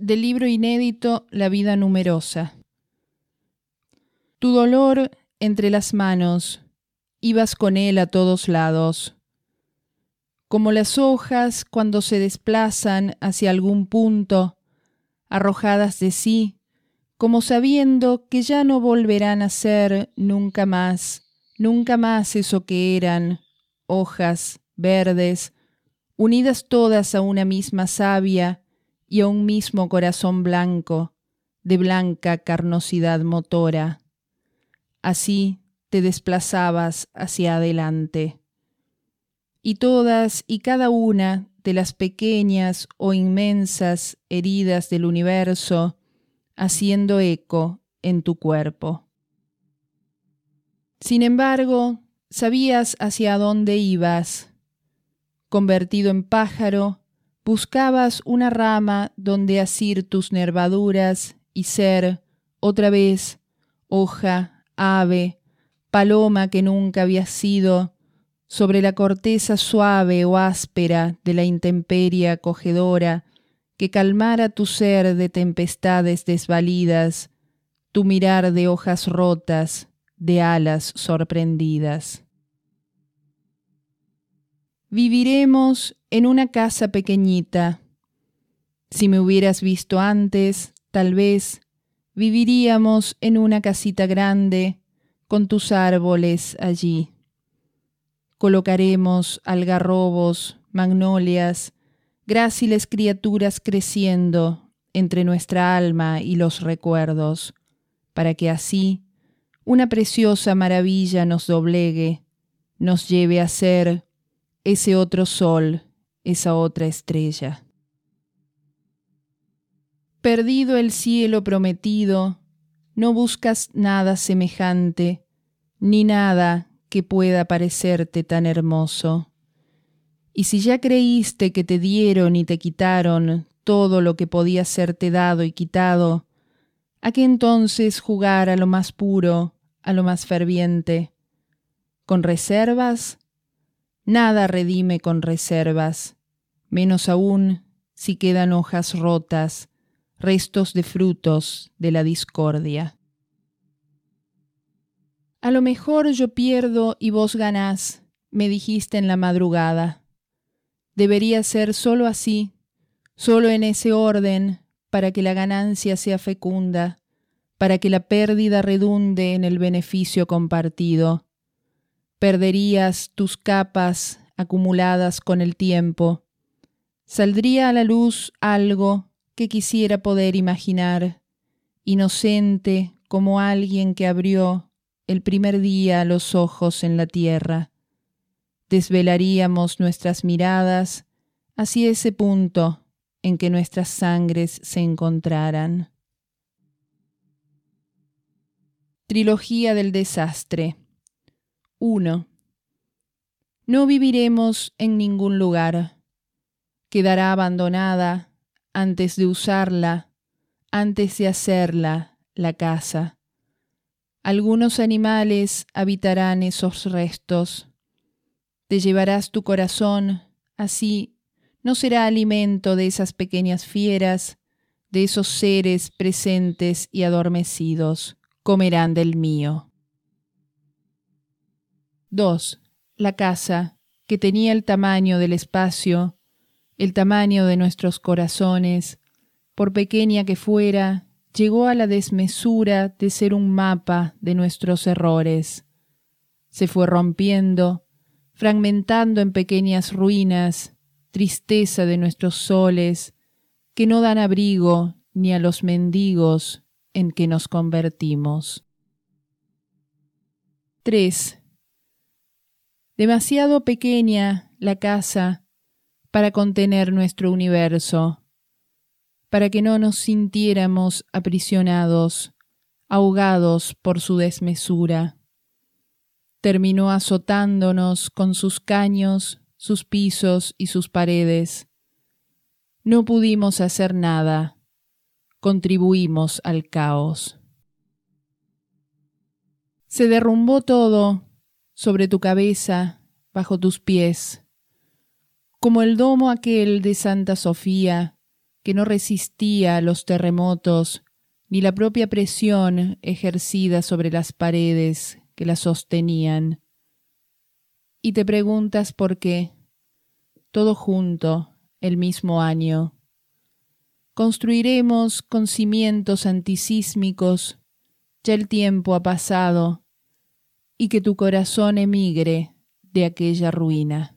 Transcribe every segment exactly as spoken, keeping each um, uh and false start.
del libro inédito La vida numerosa. Tu dolor entre las manos, ibas con él a todos lados. Como las hojas cuando se desplazan hacia algún punto, arrojadas de sí, como sabiendo que ya no volverán a ser nunca más, nunca más eso que eran, hojas verdes, unidas todas a una misma savia y a un mismo corazón blanco, de blanca carnosidad motora. Así te desplazabas hacia adelante. Y todas y cada una de las pequeñas o inmensas heridas del universo haciendo eco en tu cuerpo. Sin embargo, sabías hacia dónde ibas. Convertido en pájaro, buscabas una rama donde asir tus nervaduras y ser, otra vez, hoja, ave, paloma que nunca habías sido, sobre la corteza suave o áspera de la intemperie acogedora que calmara tu ser de tempestades desvalidas, tu mirar de hojas rotas, de alas sorprendidas. Viviremos en una casa pequeñita. Si me hubieras visto antes, tal vez viviríamos en una casita grande con tus árboles allí. Colocaremos algarrobos, magnolias, gráciles criaturas creciendo entre nuestra alma y los recuerdos, para que así una preciosa maravilla nos doblegue, nos lleve a ser ese otro sol, esa otra estrella. Perdido el cielo prometido, no buscas nada semejante, ni nada que pueda parecerte tan hermoso. Y si ya creíste que te dieron y te quitaron todo lo que podía serte dado y quitado, ¿a qué entonces jugar a lo más puro, a lo más ferviente? ¿Con reservas? Nada redime con reservas, menos aún si quedan hojas rotas, restos de frutos de la discordia. A lo mejor yo pierdo y vos ganás, me dijiste en la madrugada. Debería ser solo así, solo en ese orden, para que la ganancia sea fecunda, para que la pérdida redunde en el beneficio compartido. Perderías tus capas acumuladas con el tiempo. Saldría a la luz algo que quisiera poder imaginar, inocente como alguien que abrió el primer día los ojos en la tierra. Desvelaríamos nuestras miradas hacia ese punto en que nuestras sangres se encontraran. Trilogía del desastre. uno. No viviremos en ningún lugar. Quedará abandonada antes de usarla, antes de hacerla, la casa. Algunos animales habitarán esos restos. Te llevarás tu corazón, así no será alimento de esas pequeñas fieras, de esos seres presentes y adormecidos, comerán del mío. dos. La casa, que tenía el tamaño del espacio, el tamaño de nuestros corazones, por pequeña que fuera, llegó a la desmesura de ser un mapa de nuestros errores. Se fue rompiendo, fragmentando en pequeñas ruinas, tristeza de nuestros soles, que no dan abrigo ni a los mendigos en que nos convertimos. tres. Demasiado pequeña la casa para contener nuestro universo, para que no nos sintiéramos aprisionados, ahogados por su desmesura. Terminó azotándonos con sus caños, sus pisos y sus paredes. No pudimos hacer nada, contribuimos al caos. Se derrumbó todo sobre tu cabeza, bajo tus pies, como el domo aquel de Santa Sofía, que no resistía a los terremotos ni la propia presión ejercida sobre las paredes que la sostenían. Y te preguntas por qué, todo junto, el mismo año. Construiremos con cimientos antisísmicos, ya el tiempo ha pasado, y que tu corazón emigre de aquella ruina.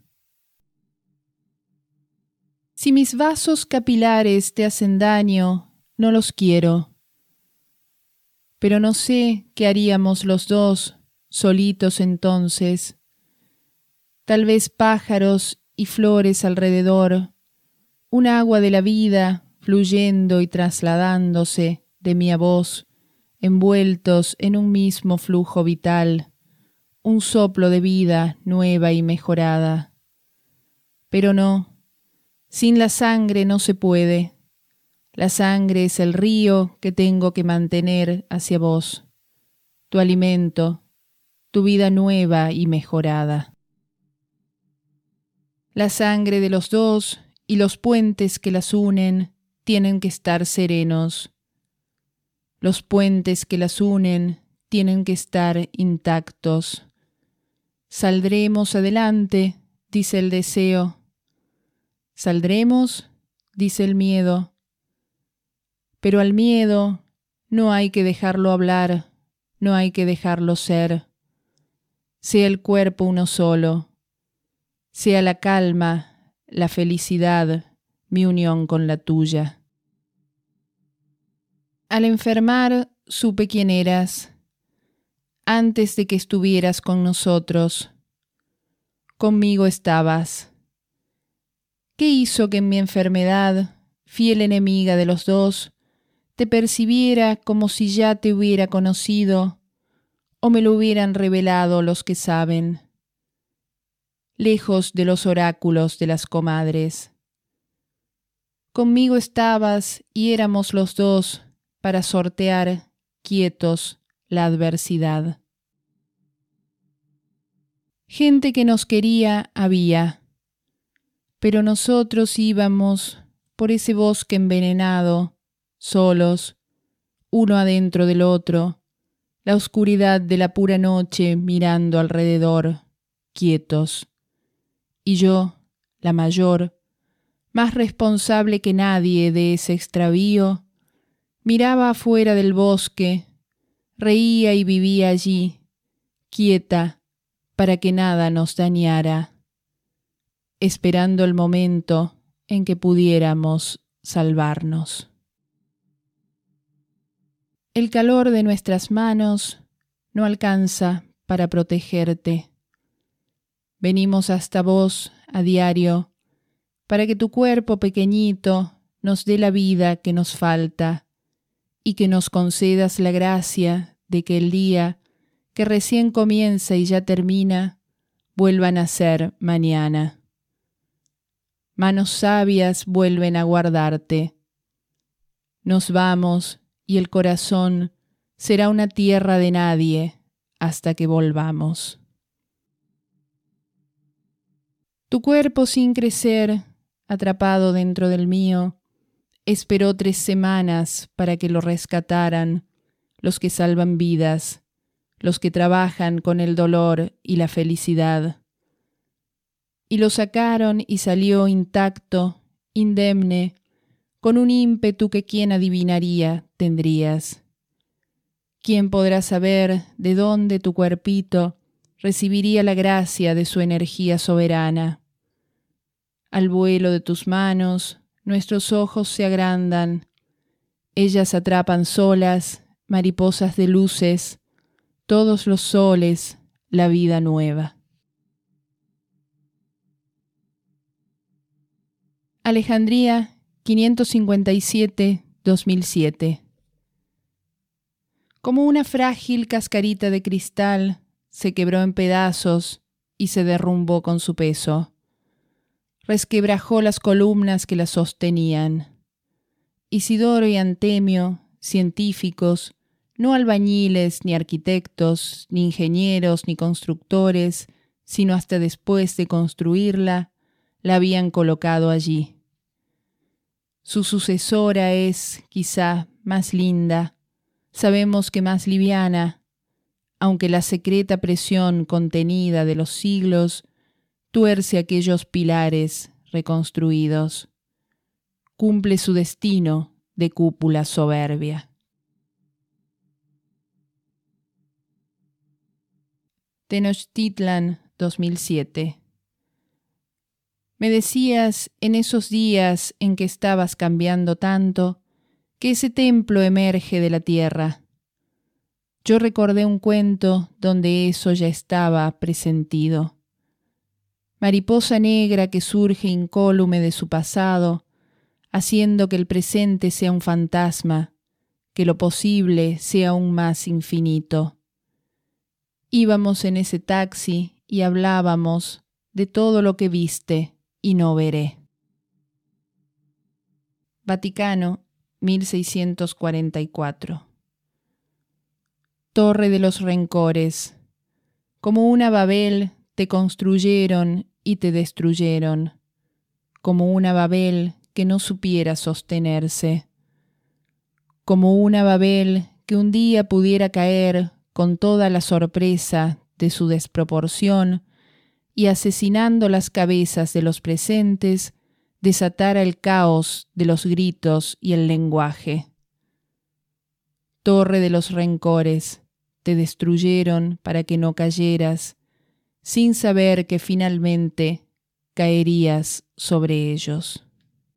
Si mis vasos capilares te hacen daño, no los quiero. Pero no sé qué haríamos los dos, solitos entonces. Tal vez pájaros y flores alrededor, un agua de la vida fluyendo y trasladándose de mi a vos, envueltos en un mismo flujo vital, un soplo de vida nueva y mejorada. Pero no, sin la sangre no se puede. La sangre es el río que tengo que mantener hacia vos, tu alimento, tu vida nueva y mejorada. La sangre de los dos y los puentes que las unen tienen que estar serenos. Los puentes que las unen tienen que estar intactos. Saldremos adelante, dice el deseo. Saldremos, dice el miedo. Pero al miedo no hay que dejarlo hablar, no hay que dejarlo ser. Sea el cuerpo uno solo, sea la calma, la felicidad, mi unión con la tuya. Al enfermar supe quién eras, antes de que estuvieras con nosotros. Conmigo estabas. ¿Qué hizo que en mi enfermedad, fiel enemiga de los dos, te percibiera como si ya te hubiera conocido o me lo hubieran revelado los que saben? Lejos de los oráculos de las comadres. Conmigo estabas y éramos los dos para sortear, quietos, la adversidad. Gente que nos quería había, pero nosotros íbamos por ese bosque envenenado, solos, uno adentro del otro, la oscuridad de la pura noche mirando alrededor, quietos. Y yo, la mayor, más responsable que nadie de ese extravío, miraba afuera del bosque, reía y vivía allí, quieta, para que nada nos dañara, esperando el momento en que pudiéramos salvarnos. El calor de nuestras manos no alcanza para protegerte. Venimos hasta vos a diario para que tu cuerpo pequeñito nos dé la vida que nos falta y que nos concedas la gracia de que el día que recién comienza y ya termina vuelva a nacer mañana. Manos sabias vuelven a guardarte. Nos vamos y el corazón será una tierra de nadie hasta que volvamos. Tu cuerpo sin crecer, atrapado dentro del mío, esperó tres semanas para que lo rescataran los que salvan vidas, los que trabajan con el dolor y la felicidad. Y lo sacaron y salió intacto, indemne, con un ímpetu que quién adivinaría tendrías. ¿Quién podrá saber de dónde tu cuerpito recibiría la gracia de su energía soberana? Al vuelo de tus manos, nuestros ojos se agrandan. Ellas atrapan solas, mariposas de luces, todos los soles, la vida nueva. Alejandría, quinientos cincuenta y siete a dos mil siete. Como una frágil cascarita de cristal, se quebró en pedazos y se derrumbó con su peso. Resquebrajó las columnas que la sostenían. Isidoro y Antemio, científicos, no albañiles, ni arquitectos, ni ingenieros, ni constructores, sino hasta después de construirla, la habían colocado allí. Su sucesora es, quizá, más linda, sabemos que más liviana, aunque la secreta presión contenida de los siglos tuerce aquellos pilares reconstruidos. Cumple su destino de cúpula soberbia. Tenochtitlan, dos mil siete. Me decías en esos días en que estabas cambiando tanto, que ese templo emerge de la tierra. Yo recordé un cuento donde eso ya estaba presentido. Mariposa negra que surge incólume de su pasado, haciendo que el presente sea un fantasma, que lo posible sea aún más infinito. Íbamos en ese taxi y hablábamos de todo lo que viste y no veré. Vaticano, mil seiscientos cuarenta y cuatro. Torre de los rencores. Como una Babel te construyeron y te destruyeron, como una Babel que no supiera sostenerse, como una Babel que un día pudiera caer con toda la sorpresa de su desproporción y asesinando las cabezas de los presentes, desatara el caos de los gritos y el lenguaje. Torre de los rencores, te destruyeron para que no cayeras, sin saber que finalmente caerías sobre ellos.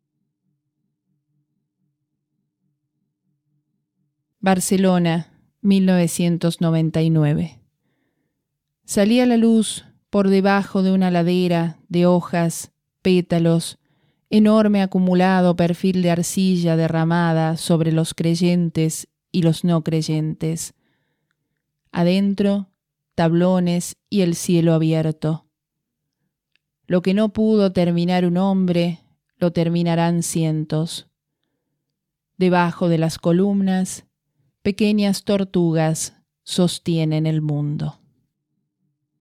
Barcelona, mil novecientos noventa y nueve. Salí a la luz por debajo de una ladera de hojas, pétalos, enorme acumulado perfil de arcilla derramada sobre los creyentes y los no creyentes. Adentro, tablones y el cielo abierto. Lo que no pudo terminar un hombre, lo terminarán cientos. Debajo de las columnas, pequeñas tortugas sostienen el mundo.